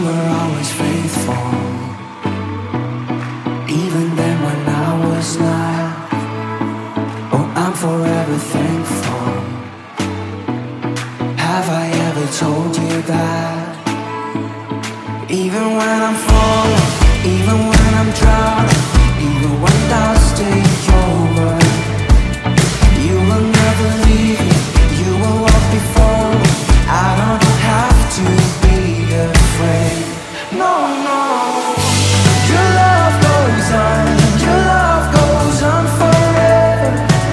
were always faithful, even then when I was not. Oh, I'm forever thankful. Have I ever told you that? Even when I'm falling, even when I'm drowning, even when doubts take over, you will never leave me, you will walk before me. I don't have to be afraid. No, no. Your love goes on, your love goes on forever.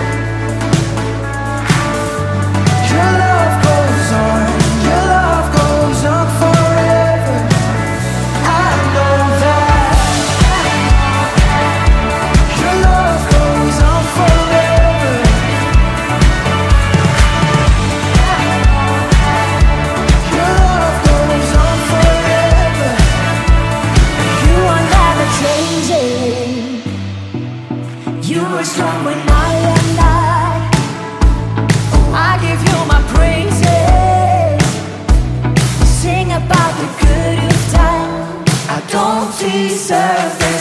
Your love goes on, your love goes on forever. I know that. Your love goes on forever. Your love goes on forever. You are never changing. You were strong when I am not. I give you my praises. Sing about the good you've done. I don't deserve this.